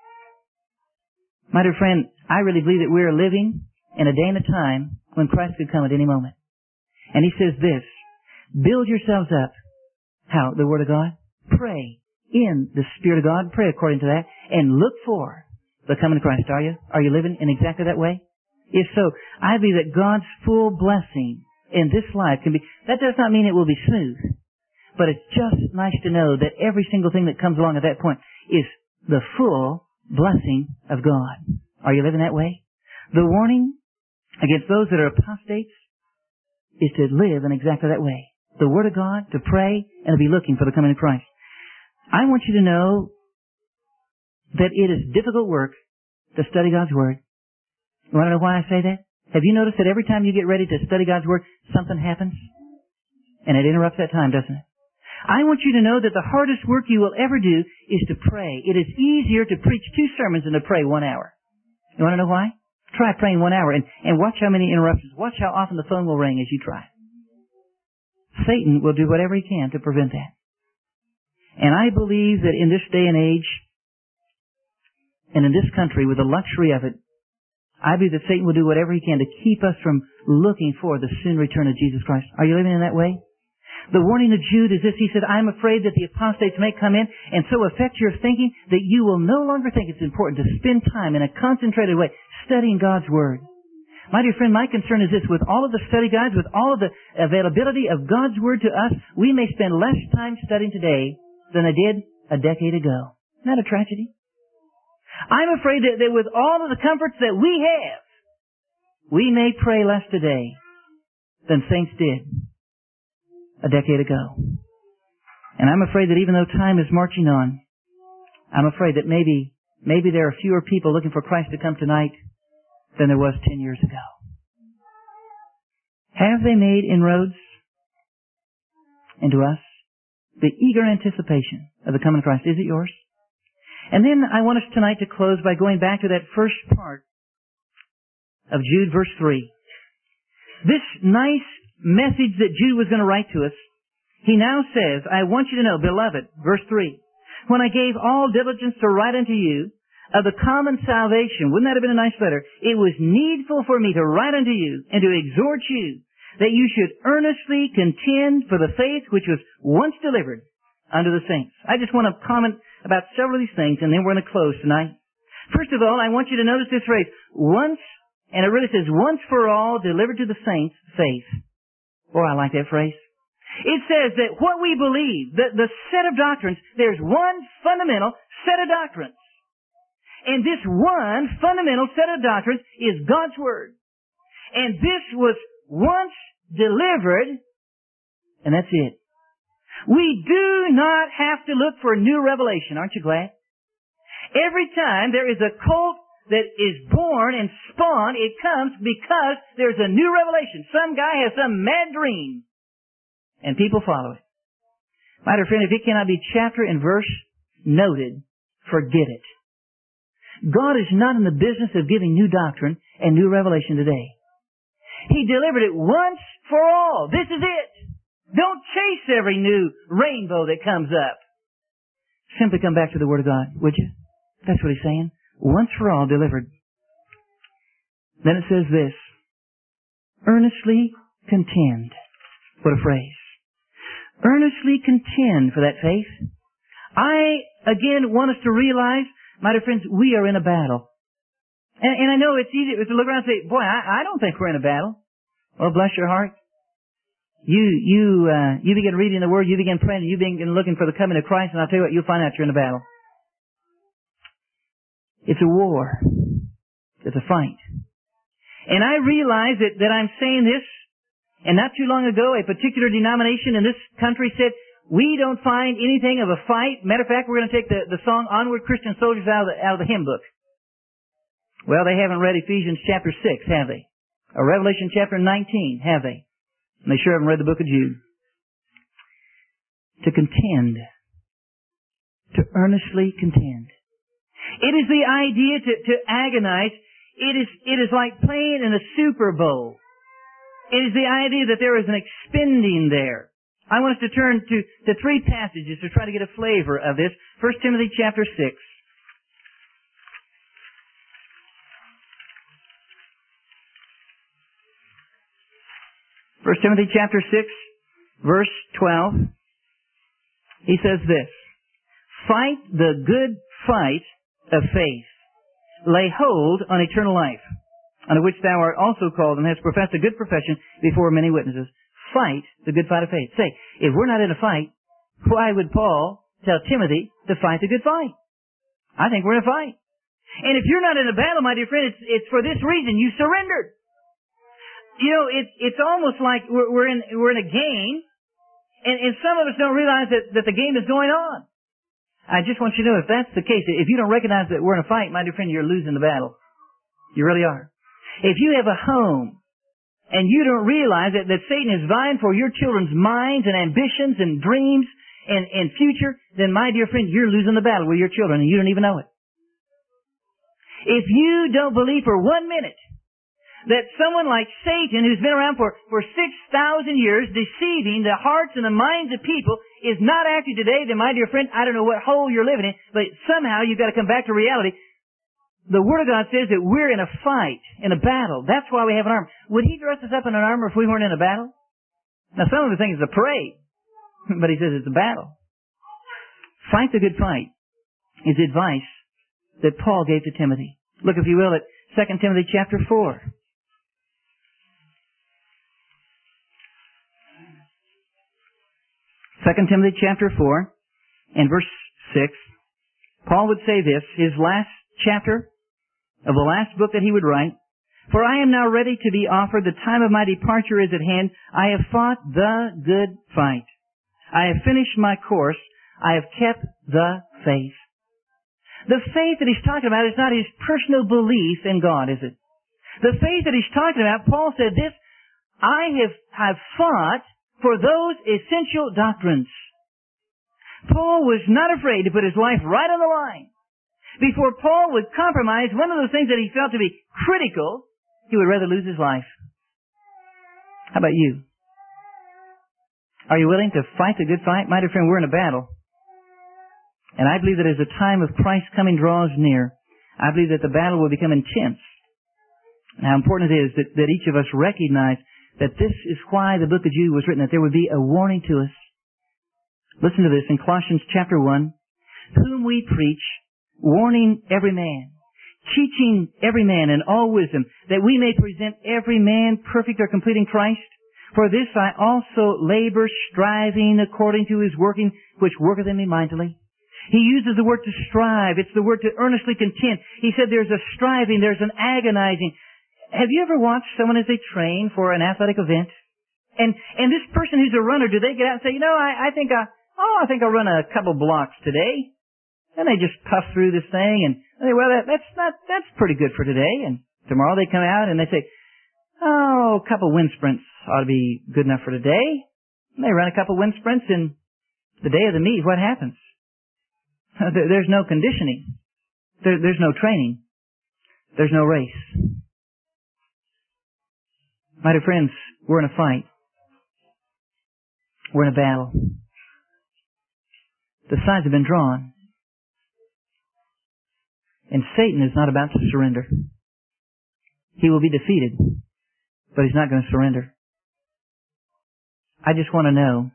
My dear friend, I really believe that we are living in a day and a time when Christ could come at any moment. And He says this, build yourselves up. How? The Word of God. Pray in the Spirit of God. Pray according to that. And look for the coming of Christ. Are you? Are you living in exactly that way? If so, I believe that God's full blessing in this life can be, that does not mean it will be smooth. But it's just nice to know that every single thing that comes along at that point is the full blessing of God. Are you living that way? The warning against those that are apostates is to live in exactly that way. The Word of God, to pray, and to be looking for the coming of Christ. I want you to know that it is difficult work to study God's Word. You want to know why I say that? Have you noticed that every time you get ready to study God's Word, something happens? And it interrupts that time, doesn't it? I want you to know that the hardest work you will ever do is to pray. It is easier to preach two sermons than to pray one hour. You want to know why? Try praying one hour and, and watch how many interruptions. Watch how often the phone will ring as you try. Satan will do whatever he can to prevent that. And I believe that in this day and age, and in this country, with the luxury of it, I believe that Satan will do whatever he can to keep us from looking for the soon return of Jesus Christ. Are you living in that way? The warning of Jude is this. He said, I am afraid that the apostates may come in and so affect your thinking that you will no longer think it's important to spend time in a concentrated way studying God's Word. My dear friend, my concern is this. With all of the study guides, with all of the availability of God's Word to us, we may spend less time studying today than I did a decade ago. Isn't that a tragedy? I'm afraid that, that with all of the comforts that we have, we may pray less today than saints did a decade ago. And I'm afraid that even though time is marching on, I'm afraid that maybe, maybe there are fewer people looking for Christ to come tonight than there was ten years ago. Have they made inroads into us? The eager anticipation of the coming of Christ. Is it yours? And then I want us tonight to close by going back to that first part of Jude, verse three. This nice message that Jude was going to write to us, he now says, I want you to know, beloved, verse three, when I gave all diligence to write unto you of the common salvation, wouldn't that have been a nice letter? It was needful for me to write unto you and to exhort you that you should earnestly contend for the faith which was once delivered unto the saints. I just want to comment about several of these things, and then we're going to close tonight. First of all, I want you to notice this phrase, once, and it really says, once for all delivered to the saints, faith. Oh, I like that phrase. It says that what we believe, the, the set of doctrines, there's one fundamental set of doctrines. And this one fundamental set of doctrines is God's Word. And this was once delivered, and that's it. We do not have to look for new revelation. Aren't you glad? Every time there is a cult that is born and spawned, it comes because there's a new revelation. Some guy has some mad dream, and people follow it. My dear friend, if it cannot be chapter and verse noted, forget it. God is not in the business of giving new doctrine and new revelation today. He delivered it once for all. This is it. Don't chase every new rainbow that comes up. Simply come back to the Word of God, would you? That's what He's saying. Once for all delivered. Then it says this, earnestly contend. What a phrase. Earnestly contend for that faith. I, again, want us to realize, my dear friends, we are in a battle. And, and I know it's easy to look around and say, boy, I, I don't think we're in a battle. Well, bless your heart. You, you, uh, you begin reading the Word, you begin praying, you begin looking for the coming of Christ, and I'll tell you what, you'll find out you're in a battle. It's a war. It's a fight. And I realize that, that I'm saying this, and not too long ago, a particular denomination in this country said, we don't find anything of a fight. Matter of fact, we're going to take the, the song Onward Christian Soldiers out of the, out of the hymn book. Well, they haven't read Ephesians chapter six, have they? Or Revelation chapter nineteen, have they? And they sure haven't read the book of Jude. To contend. To earnestly contend. It is the idea to, to agonize. It is, it is like playing in a Super Bowl. It is the idea that there is an expending there. I want us to turn to, to three passages to try to get a flavor of this. First Timothy chapter six. First Timothy chapter six, verse twelve. He says this, fight the good fight of faith. Lay hold on eternal life, unto which thou art also called, and hast professed a good profession before many witnesses. Fight the good fight of faith. Say, if we're not in a fight, why would Paul tell Timothy to fight the good fight? I think we're in a fight. And if you're not in a battle, my dear friend, it's, it's for this reason. You surrendered. You know, it's, it's almost like we're, we're in, we're in a game, and, and some of us don't realize that, that the game is going on. I just want you to know, if that's the case, if you don't recognize that we're in a fight, my dear friend, you're losing the battle. You really are. If you have a home, and you don't realize that, that Satan is vying for your children's minds and ambitions and dreams and, and future, then my dear friend, you're losing the battle with your children, and you don't even know it. If you don't believe for one minute that someone like Satan, who's been around for, for six thousand years, deceiving the hearts and the minds of people, is not active today, then my dear friend, I don't know what hole you're living in, but somehow you've got to come back to reality. The Word of God says that we're in a fight, in a battle. That's why we have an armor. Would He dress us up in an armor if we weren't in a battle? Now some of us think it's a parade, but He says it's a battle. Fight the good fight is advice that Paul gave to Timothy. Look, if you will, at Second Timothy chapter four. Second Timothy chapter four and verse six. Paul would say this, his last chapter of the last book that he would write. For I am now ready to be offered. The time of my departure is at hand. I have fought the good fight. I have finished my course. I have kept the faith. The faith that he's talking about is not his personal belief in God, is it? The faith that he's talking about, Paul said this, I have, have fought for those essential doctrines. Paul was not afraid to put his life right on the line. Before Paul would compromise one of those things that he felt to be critical, he would rather lose his life. How about you? Are you willing to fight the good fight? My dear friend, we're in a battle. And I believe that as the time of Christ's coming draws near, I believe that the battle will become intense. And how important it is that, that each of us recognize that this is why the book of Jude was written, that there would be a warning to us. Listen to this in Colossians chapter one. Whom we preach, warning every man, teaching every man in all wisdom, that we may present every man perfect or complete in Christ. For this I also labor, striving according to His working, which worketh in me mightily. He uses the word to strive. It's the word to earnestly contend. He said there's a striving, there's an agonizing. Have you ever watched someone as they train for an athletic event? And and this person who's a runner, do they get out and say, you know, I, I think I, oh, I think I'll run a couple blocks today? And they just puff through this thing and they, well, that, that's not, that's pretty good for today. And tomorrow they come out and they say, oh, a couple wind sprints ought to be good enough for today. And they run a couple wind sprints, and the day of the meet, what happens? There's no conditioning. There, there's no training. There's no race. My dear friends, we're in a fight. We're in a battle. The sides have been drawn. And Satan is not about to surrender. He will be defeated, but he's not going to surrender. I just want to know,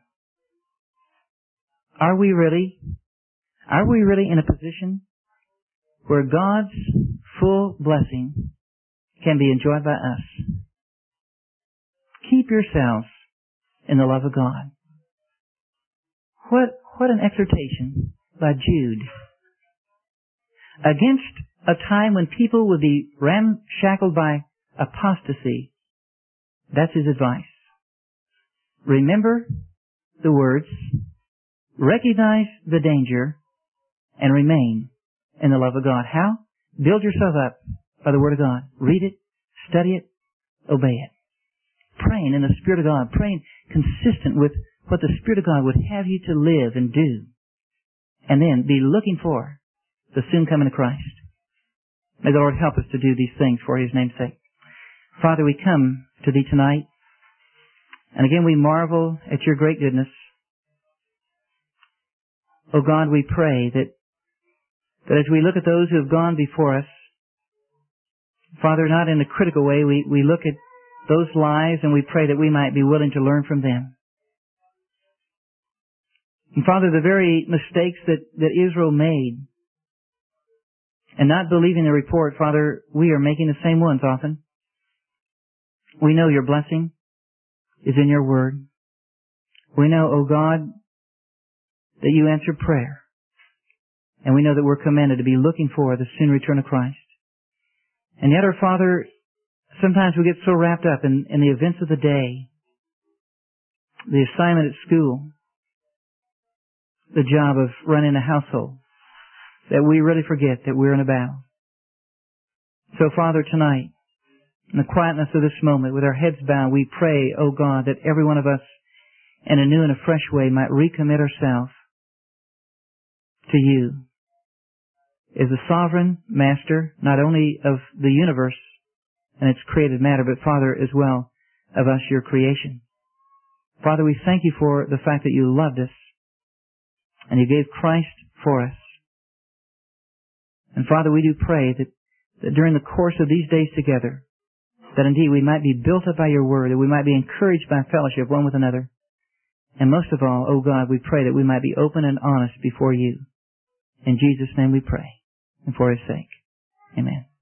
are we really, are we really in a position where God's full blessing can be enjoyed by us? Keep yourselves in the love of God. What, what an exhortation by Jude. Against a time when people would be ramshackled by apostasy, that's his advice. Remember the words, recognize the danger, and remain in the love of God. How? Build yourself up by the Word of God. Read it, study it, obey it. Praying in the Spirit of God, praying consistent with what the Spirit of God would have you to live and do. And then be looking for the soon coming of Christ. May the Lord help us to do these things for His name's sake. Father, we come to Thee tonight, and again we marvel at Your great goodness. Oh God, we pray that, that as we look at those who have gone before us, Father, not in a critical way, we, we look at those lives and we pray that we might be willing to learn from them. And Father, the very mistakes that, that Israel made, and not believing the report, Father, we are making the same ones often. We know Your blessing is in Your Word. We know, O God, that You answer prayer. And we know that we're commanded to be looking for the soon return of Christ. And yet, our Father, sometimes we get so wrapped up in, in the events of the day, the assignment at school, the job of running a household, that we really forget that we're in a battle. So, Father, tonight, in the quietness of this moment, with our heads bowed, we pray, O God, that every one of us in a new and a fresh way might recommit ourselves to You as the sovereign master, not only of the universe and its created matter, but, Father, as well of us, Your creation. Father, we thank You for the fact that You loved us and You gave Christ for us. And Father, we do pray that, that during the course of these days together, that indeed we might be built up by Your Word, that we might be encouraged by fellowship one with another. And most of all, O God, we pray that we might be open and honest before You. In Jesus' name we pray, and for His sake. Amen.